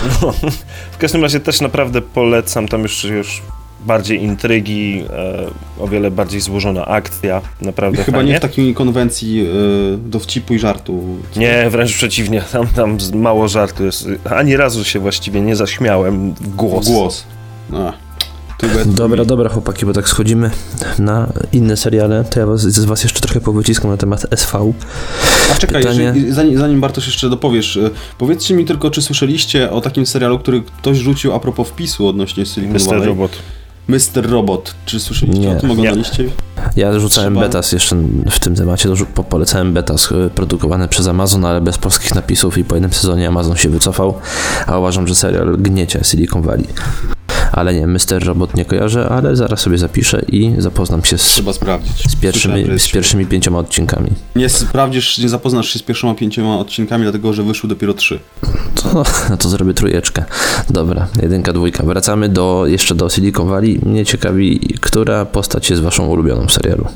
C: W każdym razie też naprawdę polecam, tam już, już bardziej intrygi, e, o wiele bardziej złożona akcja, naprawdę
B: Chyba
C: fajnie.
B: nie w takiej konwencji y, dowcipu i żartu.
C: Nie, wręcz przeciwnie, tam, tam z- mało żartu jest. Ani razu się właściwie nie zaśmiałem w głos.
B: Głos. A, too bad for
A: Dobra,
B: me.
A: dobra chłopaki, bo tak schodzimy na inne seriale, to ja was, z was jeszcze trochę powyciskam na temat S V.
B: A czekaj,
A: Pytanie-
B: jeżeli, zanim, zanim Bartosz jeszcze dopowiesz, y, powiedzcie mi tylko, czy słyszeliście o takim serialu, który ktoś rzucił a propos wpisu odnośnie Silicon
C: mister
B: Valley?
C: Robot.
B: mister Robot. Czy słyszeliście
A: Nie.
B: o tym? Oglądaliście?
A: Ja rzucałem
B: Trzeba-
A: betas jeszcze w tym temacie, dorzu- po- polecałem betas y, produkowany przez Amazon, ale bez polskich napisów i po jednym sezonie Amazon się wycofał, a uważam, że serial gniecie Silicon Valley. Ale nie, mister Robot nie kojarzę, ale zaraz sobie zapiszę i zapoznam się z,
B: Trzeba sprawdzić.
A: z,
B: Słyszałem, że
A: pierwszymi,
B: jest
A: z pierwszymi pięcioma odcinkami.
B: Nie sprawdzisz, nie zapoznasz się z pierwszoma pięcioma odcinkami, dlatego że wyszły dopiero trzy.
A: To, no to zrobię trójeczkę. Dobra, jedynka, dwójka. Wracamy do, jeszcze do Silicon Valley. Mnie ciekawi, która postać jest waszą ulubioną w serialu.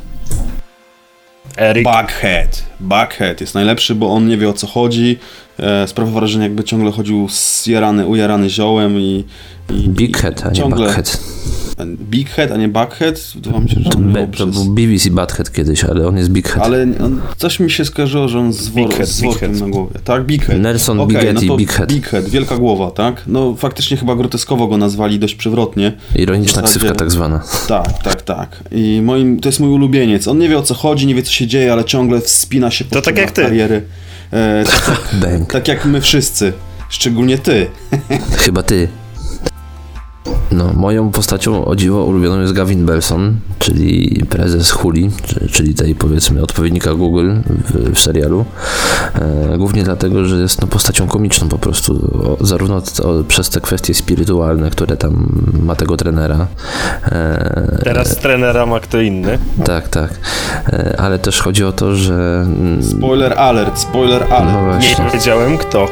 C: Eric.
B: Buckhead. Buckhead jest najlepszy, bo on nie wie o co chodzi. E, sprawia wrażenie, jakby ciągle chodził zjarany, ujarany ziołem i... i
A: Big Head, a nie
B: ciągle-
A: Buckhead.
B: Big Head, a nie Buckhead? Wydawało mi się, że
A: To,
B: on
A: be,
B: miał
A: to
B: przez...
A: był Beavis i Butthead kiedyś, ale on jest Big Head.
B: Ale on, coś mi się skojarzyło, że on z, wor,
C: Big Head,
B: z
C: Big
B: workiem
C: Head.
B: na głowie. Tak, Big Head.
A: Nelson,
B: Okej,
A: Big Head
B: no
A: i
B: to
A: Big Head.
B: Big Head, wielka głowa, tak? No faktycznie chyba groteskowo go nazwali, dość przewrotnie.
A: Ironiczna
B: w zasadzie-
A: ksywka tak zwana.
B: Tak, tak, tak. I moim, to jest mój ulubieniec. On nie wie o co chodzi, nie wie co się dzieje, ale ciągle wspina się po
C: To tak jak ty.
B: kariery. E, tak, jak,
A: Bang.
B: tak jak my wszyscy. Szczególnie ty.
A: Chyba ty. No, moją postacią o dziwo ulubioną jest Gavin Belson, czyli prezes Huli, czy- czyli tej powiedzmy odpowiednika Google w, w serialu. E, głównie dlatego, że jest no, postacią komiczną po prostu, o, zarówno t- o, przez te kwestie spirytualne, które tam ma tego trenera. E,
C: Teraz trenera ma kto inny.
A: tak, tak. E, ale też chodzi o to, że... mm,
B: Spoiler alert, spoiler
A: No
B: alert.
A: właśnie.
C: Nie wiedziałem kto.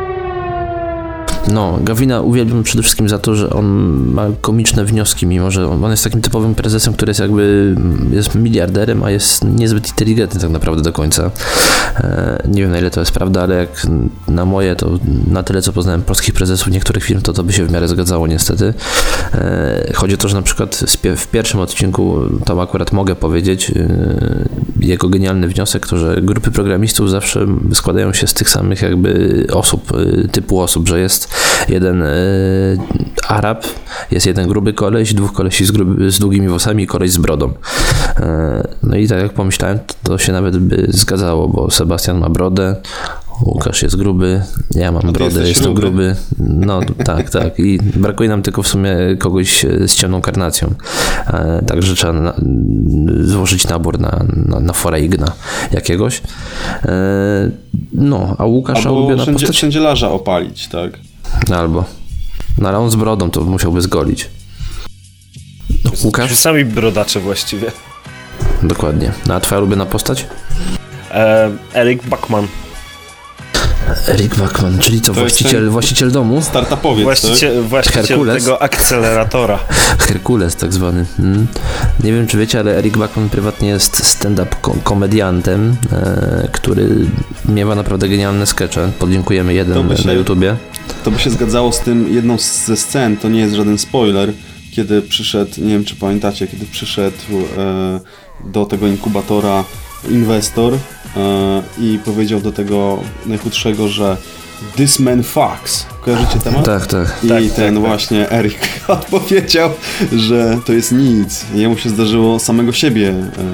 A: No, Gavina uwielbiam przede wszystkim za to, że on ma komiczne wnioski, mimo że on jest takim typowym prezesem, który jest jakby, jest miliarderem, a jest niezbyt inteligentny tak naprawdę do końca. E, nie wiem na ile to jest prawda, ale jak na moje, to na tyle co poznałem polskich prezesów niektórych firm, to to by się w miarę zgadzało niestety. E, chodzi o to, że na przykład spie- w pierwszym odcinku, tam akurat mogę powiedzieć, e, jego genialny wniosek to, że grupy programistów zawsze składają się z tych samych jakby osób, e, typu osób, że jest jeden e, Arab, jest jeden gruby koleś, dwóch kolesi z, gruby, z długimi włosami i koleś z brodą. E, no i tak jak pomyślałem, to, to się nawet by zgadzało, bo Sebastian ma brodę, Łukasz jest gruby, ja mam
B: ty
A: brodę,
B: jesteś
A: jestem
B: rudy.
A: gruby. No tak, tak. I brakuje nam tylko w sumie kogoś z ciemną karnacją. E, także trzeba na, złożyć nabór na, na, na Foreigna jakiegoś. E, no, a Łukasza
B: Albo
A: ulubiona
B: wszędzie,
A: postać?
B: wszędzielarza opalić, tak?
A: Albo. No ale on z brodą to musiałby zgolić. Łukasz?
C: Sami brodacze właściwie.
A: Dokładnie. No, a twoja ulubiona postać?
C: E, Eric Bachman.
A: Erik Bachman, czyli co,
B: To jest
A: właściciel,
B: ten-
A: właściciel domu?
B: Startupowiec,
C: Właściciel,
B: tak?
C: właściciel
A: Herkules?
C: tego akceleratora.
A: Herkules tak zwany. Mm. Nie wiem, czy wiecie, ale Erik Bachman prywatnie jest stand-up ko- komediantem, e, który miewa naprawdę genialne skecze. Podziękujemy
B: To
A: jeden
B: by się-
A: na YouTubie.
B: To by się zgadzało z tym, jedną z- ze scen, to nie jest żaden spoiler, kiedy przyszedł, nie wiem czy pamiętacie, kiedy przyszedł e, do tego inkubatora inwestor e, i powiedział do tego najchudszego, że this man fucks. Kojarzycie temat?
A: Tak, tak.
B: I
C: Tak,
B: ten
C: tak, tak.
B: właśnie Erik odpowiedział, że to jest nic. Jemu się zdarzyło samego siebie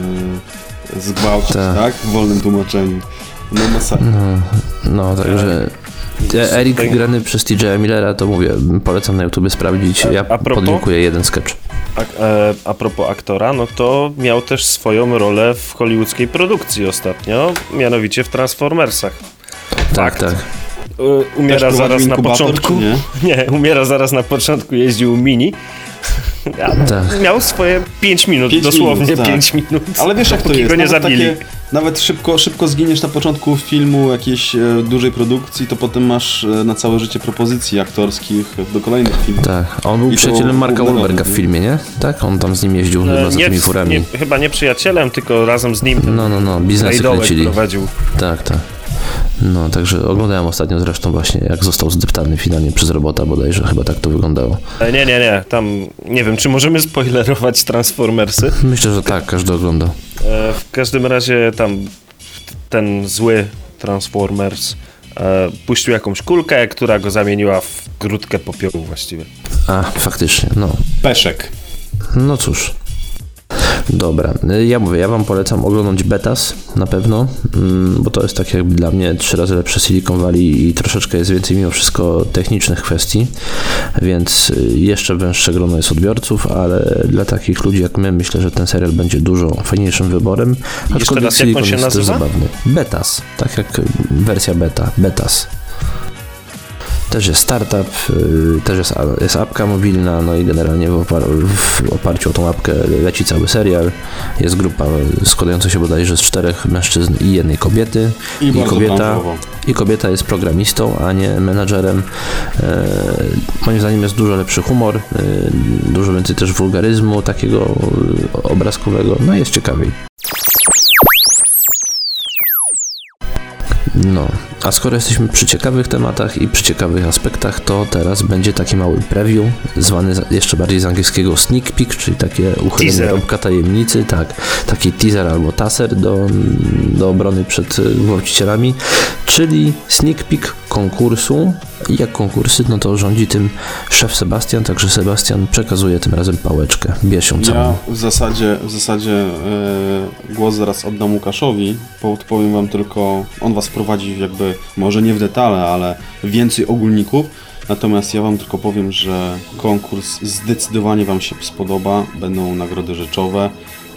B: e, zgwałcić,
A: Tak.
B: tak? W wolnym tłumaczeniu. No masakra.
A: No, no także... E- Erik
C: Tutaj-
A: grany przez T J Millera, to mówię, polecam na YouTubie sprawdzić. Ja
C: A- a propos?
A: podlinkuję jeden sketch.
C: A, e, a propos aktora, no to miał też swoją rolę w hollywoodzkiej produkcji ostatnio, mianowicie w Transformersach.
A: Tak, tak.
C: E, Umiera
B: Też
C: zaraz
B: prowadził
C: na
B: inkubator,
C: początku.
B: czy nie?
C: Nie, umiera zaraz na początku, jeździł Mini. A
A: Tak.
C: miał swoje pięć minut,
B: Pięć
C: dosłownie
B: minut, tak.
C: pięć minut.
B: Ale wiesz jak to
C: Dopóki
B: jest,
C: go nie
B: nawet,
C: zabili.
B: takie, nawet szybko, szybko zginiesz na początku filmu jakiejś e, dużej produkcji, to potem masz e, na całe życie propozycji aktorskich do kolejnych filmów.
A: Tak, on był
B: I to
A: przyjacielem Marka
B: głównego,
A: Wahlberga w
B: nie?
A: filmie, nie? Tak? On tam z nim jeździł
C: E,
A: chyba za tymi furami.
C: nie, chyba nie przyjacielem, tylko razem z nim ten
A: No, no, no, biznesy
C: rajdołek
A: kręcili.
C: prowadził.
A: Tak, tak. No, także oglądałem ostatnio zresztą właśnie, jak został zdeptany finalnie przez robota bodajże, chyba tak to wyglądało.
C: E, Nie, nie, nie, tam nie wiem, czy możemy spoilerować Transformersy.
A: Myślę, że tak, każdy oglądał.
C: E, W każdym razie tam ten zły Transformers e, puścił jakąś kulkę, która go zamieniła w grudkę popiołu właściwie.
A: A, faktycznie, no.
B: Peszek.
A: No cóż. Dobra, ja mówię, ja wam polecam oglądać Betas na pewno, mm, bo to jest tak jakby dla mnie trzy razy lepsze Silicon Valley i troszeczkę jest więcej mimo wszystko technicznych kwestii, więc jeszcze węższe grono jest odbiorców, ale dla takich ludzi jak my myślę, że ten serial będzie dużo fajniejszym wyborem, aczkolwiek
C: raz, jak on
A: Silicon
C: się
A: jest też
C: nazywa?
A: zabawny. Betas, tak jak wersja beta, Betas. Też jest startup, yy, też jest, jest apka mobilna, no i generalnie w, opar- w oparciu o tą apkę leci cały serial. Jest grupa składająca się bodajże z czterech mężczyzn i jednej kobiety.
B: I bardzo
A: kobieta,
B: branżowo.
A: I kobieta jest programistą, a nie menadżerem. Yy, moim zdaniem jest dużo lepszy humor, yy, dużo więcej też wulgaryzmu takiego yy, obrazkowego, no i jest ciekawiej. No, a skoro jesteśmy przy ciekawych tematach i przy ciekawych aspektach, to teraz będzie taki mały preview, zwany za- jeszcze bardziej z angielskiego sneak peek, czyli takie uchylenie
C: Teaser.
A: rąbka tajemnicy, tak, taki teaser albo taser do, do obrony przed y, gwałcicielami, czyli sneak peek konkursu. I jak konkursy, no to rządzi tym szef Sebastian, także Sebastian przekazuje tym razem pałeczkę, bierz ją całą.
B: Ja w zasadzie, w zasadzie e, głos zaraz oddam Łukaszowi, bo powiem wam tylko, on was wprowadzi jakby, może nie w detale, ale więcej ogólników, natomiast ja wam tylko powiem, że konkurs zdecydowanie wam się spodoba, będą nagrody rzeczowe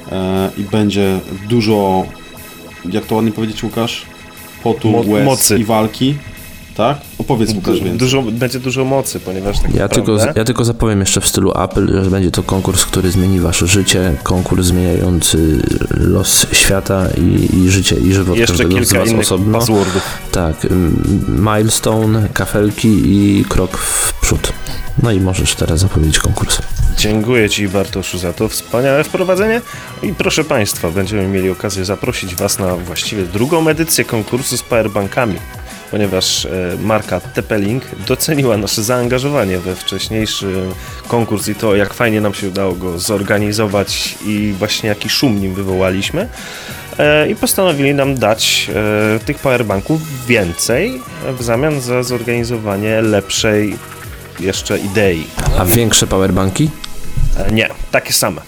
B: e, i będzie dużo, jak to ładnie powiedzieć Łukasz, potu,
C: Mo-
B: łez
C: mocy.
B: i walki, tak? Opowiedz Łukasz
C: Du-
B: więcej.
C: dużo, będzie dużo mocy, ponieważ tak
A: Ja
C: naprawdę...
A: tylko, ja tylko zapowiem jeszcze w stylu Apple, że będzie to konkurs, który zmieni wasze życie, konkurs zmieniający los świata i, i życie i żywot
C: Jeszcze
A: każdego z
C: kilka
A: was
C: innych
A: osobno.
C: passwordów.
A: Tak, ym, milestone, kafelki i krok w przód. No i możesz teraz zapowiedzieć konkurs.
C: Dziękuję Ci, Bartoszu, za to wspaniałe wprowadzenie. I proszę Państwa, będziemy mieli okazję zaprosić Was na właściwie drugą edycję konkursu z powerbankami, ponieważ e, marka T P-Link doceniła nasze zaangażowanie we wcześniejszy konkurs i to, jak fajnie nam się udało go zorganizować i właśnie jaki szum nim wywołaliśmy. E, I postanowili nam dać e, tych powerbanków więcej w zamian za zorganizowanie lepszej jeszcze idei.
A: A większe powerbanki?
C: E, Nie, takie same.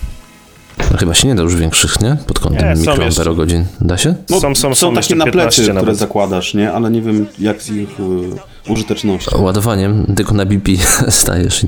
A: No chyba się nie da już większych, nie? Pod kątem
C: Nie, są
A: mikroamperogodzin. Da się?
B: No,
C: Są- są- są
B: takie
C: jeszcze
B: na plecy,
C: piętnaście
B: które
C: nawet.
B: zakładasz, nie? Ale nie wiem jak z ich y, użytecznością.
A: Ładowaniem, tylko na B P stajesz. i-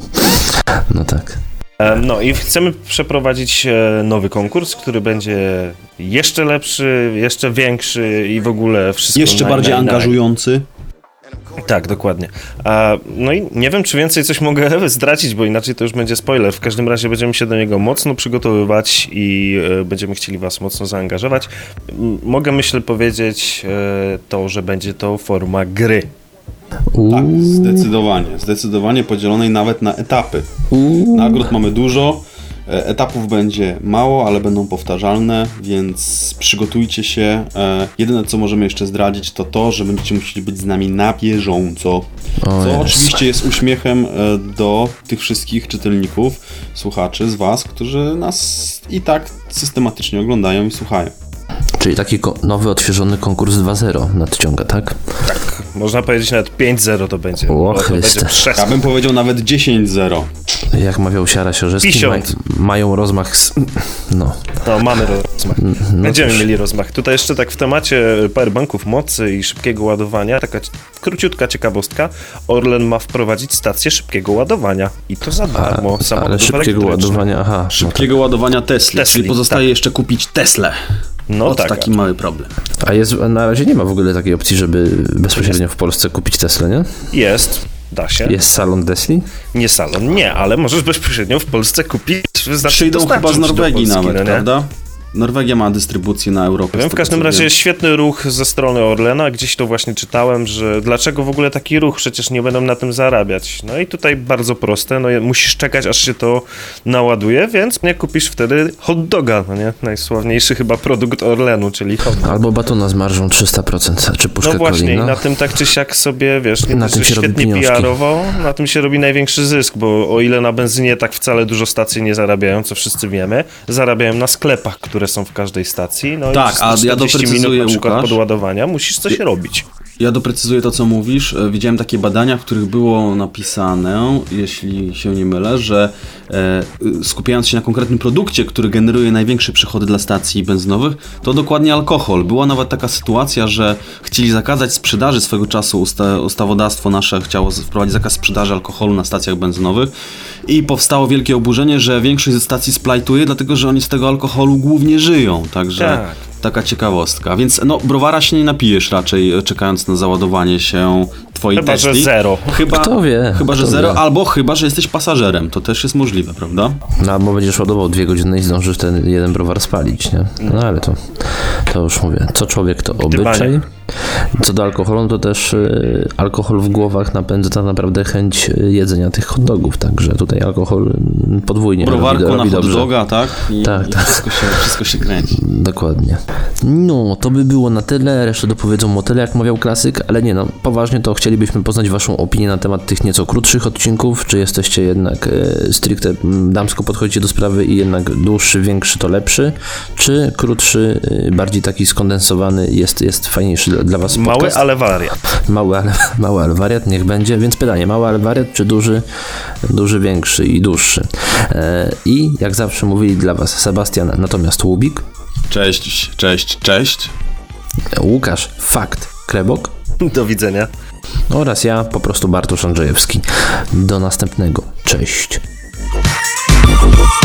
A: No tak.
C: E, No i chcemy przeprowadzić e, nowy konkurs, który będzie jeszcze lepszy, jeszcze większy i w ogóle wszystko
B: Jeszcze
C: na-
B: bardziej
C: na- na-
B: angażujący.
C: Tak, dokładnie. A, no i nie wiem, czy więcej coś mogę zdradzić, bo inaczej to już będzie spoiler. W każdym razie będziemy się do niego mocno przygotowywać i e, będziemy chcieli was mocno zaangażować. M- mogę, myślę, powiedzieć e, to, że będzie to forma gry.
B: Tak, zdecydowanie. Zdecydowanie podzielonej nawet na etapy. Nagród mamy dużo, e, etapów będzie mało, ale będą powtarzalne, więc przygotujcie się. E, jedyne, co możemy jeszcze zdradzić, to to, że będziecie musieli być z nami na bieżąco. Co
A: jest.
B: oczywiście jest uśmiechem e, do tych wszystkich czytelników, słuchaczy z was, którzy nas i tak systematycznie oglądają i słuchają.
A: Czyli taki ko- nowy, odświeżony konkurs dwa zero nadciąga, tak?
C: Tak, można powiedzieć nawet pięć zero to będzie.
A: O,
C: to
A: Chryste.
C: będzie przez...
B: Ja bym powiedział nawet dziesięć zero.
A: Jak mawiał Siara Siorzewski, maj-
C: Pisiąt.
A: mają rozmach z... No.
C: No, mamy rozmach.
A: No
C: Będziemy
A: cóż.
C: mieli rozmach. Tutaj jeszcze tak w temacie powerbanków mocy i szybkiego ładowania, taka c- króciutka ciekawostka. Orlen ma wprowadzić stację szybkiego ładowania i to za darmo.
A: A, ale
C: samochodów
A: szybkiego
C: elektrycznych.
A: ładowania, aha.
B: Szybkiego ładowania Tesli,
C: Tesli,
B: czyli pozostaje
C: tak.
B: jeszcze kupić Teslę.
C: No
B: Oto
C: tak.
B: taki mały problem.
A: A jest, na razie nie ma w ogóle takiej opcji, żeby bezpośrednio w Polsce kupić Teslę, nie?
C: Jest, da się.
A: Jest salon Tesli?
C: Nie salon, nie, ale możesz bezpośrednio w Polsce kupić. Znaczy
B: Przyjdą chyba z
C: dostarczyć do
B: Norwegii
C: Polski,
B: nawet,
C: no nie?
B: prawda? Norwegia ma dystrybucję na Europę.
C: Wiem,
B: z
C: w
B: tego,
C: każdym
B: co
C: razie
B: wiem.
C: jest świetny ruch ze strony Orlena, gdzieś to właśnie czytałem, że dlaczego w ogóle taki ruch, przecież nie będą na tym zarabiać. No i tutaj bardzo proste, no musisz czekać, aż się to naładuje, więc nie kupisz wtedy hot doga, no nie? Najsławniejszy chyba produkt Orlenu, czyli hot dog.
A: Albo batona z marżą trzysta procent, czy puszkę
C: No właśnie,
A: coli,
C: i
A: no.
C: na tym tak czy siak sobie, wiesz, nie
A: Na
C: dość,
A: tym
C: że
A: się robi
C: świetnie
A: pieniążki.
C: P R-owo, na tym się robi największy zysk, bo o ile na benzynie tak wcale dużo stacji nie zarabiają, co wszyscy wiemy, zarabiają na sklepach, które są w każdej stacji, no
B: Tak,
C: i
B: a ja
C: czterdzieści
B: doprecyzuję,
C: minut na przykład
B: Łukasz.
C: podładowania musisz coś robić.
B: Ja doprecyzuję to, co mówisz. E, Widziałem takie badania, w których było napisane, jeśli się nie mylę, że e, skupiając się na konkretnym produkcie, który generuje największe przychody dla stacji benzynowych, to dokładnie alkohol. Była nawet taka sytuacja, że chcieli zakazać sprzedaży swego czasu, usta- ustawodawstwo nasze chciało z- wprowadzić zakaz sprzedaży alkoholu na stacjach benzynowych i powstało wielkie oburzenie, że większość ze stacji splajtuje, dlatego że oni z tego alkoholu głównie żyją. Także...
C: Tak.
B: Taka ciekawostka. Więc no, browara się nie napijesz raczej, e, czekając na załadowanie się twojej
C: Chyba, że
B: Tesli.
C: zero.
B: Chyba,
A: Kto wie,
B: Chyba, że
A: kto
B: zero,
A: wie.
B: albo chyba, że jesteś pasażerem. To też jest możliwe, prawda?
A: No albo będziesz ładował dwie godziny i zdążysz ten jeden browar spalić, nie? No ale to, to już mówię, co człowiek to obyczaj. Co do alkoholu, to też y, alkohol w głowach napędza tak naprawdę chęć y, jedzenia tych hot dogów, także tutaj alkohol y, podwójnie
B: Browarku
A: robi,
B: na
A: robi
B: hot
A: dobrze.
B: doga, tak? I,
A: Tak,
B: i
A: tak.
B: Wszystko, się, wszystko się kręci.
A: Dokładnie. No, to by było na tyle, resztę dopowiedzą motyle, jak mawiał klasyk, ale nie no, poważnie to chcielibyśmy poznać waszą opinię na temat tych nieco krótszych odcinków, czy jesteście jednak e, stricte m, damsko podchodzicie do sprawy i jednak dłuższy, większy to lepszy, czy krótszy, e, bardziej taki skondensowany jest, jest fajniejszy dla, dla was
C: Mały,
A: podcast?
C: ale wariat.
A: Mały, ale, mały, ale wariat, niech będzie. Więc pytanie, mały, ale wariat, czy duży, duży, większy i dłuższy? E, I jak zawsze mówili dla was Sebastian, natomiast Łubik,
B: Cześć, cześć, cześć.
A: Łukasz, fakt, Krebok
C: Do widzenia.
A: oraz ja, po prostu Bartosz Andrzejewski. Do następnego. Cześć.